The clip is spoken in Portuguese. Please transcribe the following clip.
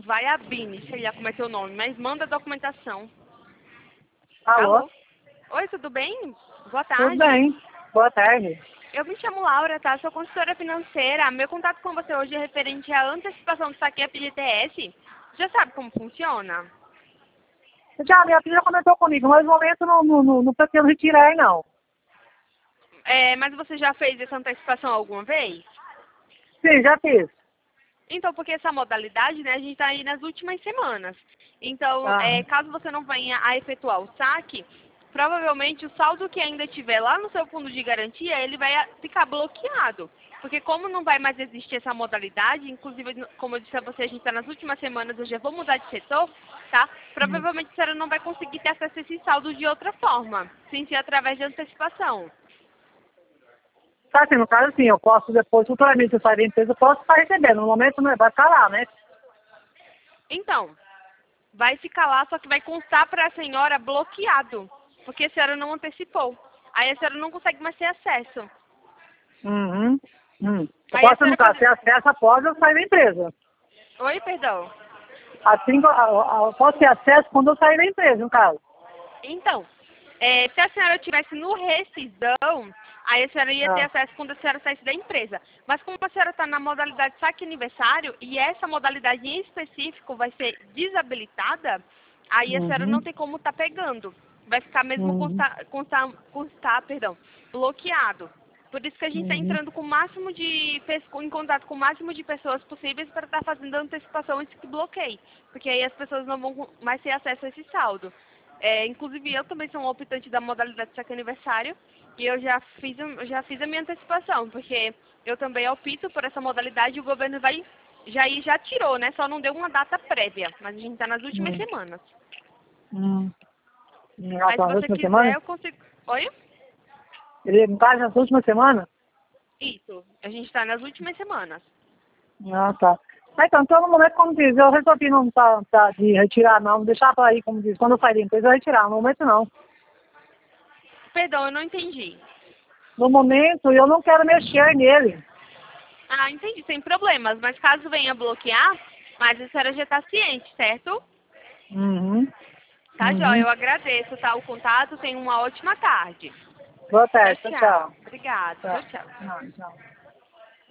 vai abrir, sei lá como é teu nome, mas manda a documentação. Alô? Oi, tudo bem? Boa Tudo tarde. bem. Boa tarde. Eu me chamo Laura, tá? Sou consultora financeira. Meu contato com você hoje é referente à antecipação do saque FGTS. Já sabe como funciona? Já, minha filha comentou comigo, mas no momento não pretendo retirar, não. Mas você já fez essa antecipação alguma vez? Sim, já fiz. Então, porque essa modalidade, né, a gente está aí nas últimas semanas. Então, Ah, caso você não venha a efetuar o saque, provavelmente o saldo que ainda tiver lá no seu fundo de garantia, ele vai ficar bloqueado. Porque como não vai mais existir essa modalidade, inclusive, como eu disse a você, a gente está nas últimas semanas, eu já vou mudar de setor, tá? Provavelmente a senhora não vai conseguir ter acesso a esse saldo de outra forma, sem ser através de antecipação. tá assim, no caso, assim, eu posso depois, futuramente, eu sair da empresa, eu posso estar recebendo. No momento, não vai ficar lá, né? Então, vai ficar lá, só que vai constar para a senhora bloqueado, porque a senhora não antecipou. Aí a senhora não consegue mais ter acesso. Uhum. Eu Aí a posso, no senhora caso, pode... ter acesso após eu sair da empresa. Oi, perdão. Assim, eu posso ter acesso quando eu sair da empresa, no caso. Então, se a senhora estivesse no rescisão, aí a senhora ia ter Ah. acesso quando a senhora saísse da empresa. Mas como a senhora está na modalidade saque aniversário, e essa modalidade em específico vai ser desabilitada, aí a senhora não Uhum. tem como estar pegando. Vai ficar mesmo Uhum. bloqueado. Por isso que a gente está Uhum. entrando com o máximo em contato com o máximo de pessoas possíveis para estar fazendo a antecipação esse bloqueio. Porque aí as pessoas não vão mais ter acesso a esse saldo. Inclusive eu também sou uma optante da modalidade saque aniversário e eu já fiz a minha antecipação, porque eu também opto por essa modalidade e o governo já tirou, né? Só não deu uma data prévia, mas a gente está nas últimas Uhum. semanas. Uhum. Mas se Nas você últimas quiser, semanas? eu consigo. Oi? Ele, no caso, nas últimas semanas? Isso. A gente está nas últimas semanas. Ah, tá. Então, no momento, como diz, eu resolvi não de retirar, não. Deixar para aí, como diz, quando eu sair da empresa, eu retirar. No momento, não. Perdão, eu não entendi. No momento, eu não quero mexer nele. Ah, entendi, sem problemas. Mas caso venha bloquear, mas a senhora já está ciente, certo? Uhum. Tá, joia. Uhum. Eu agradeço, tá? O contato. Tenha uma ótima tarde. Boa Tchau, tarde. Tchau, tchau. tchau. Obrigada. Tchau, Tchau. tchau. Não, tchau.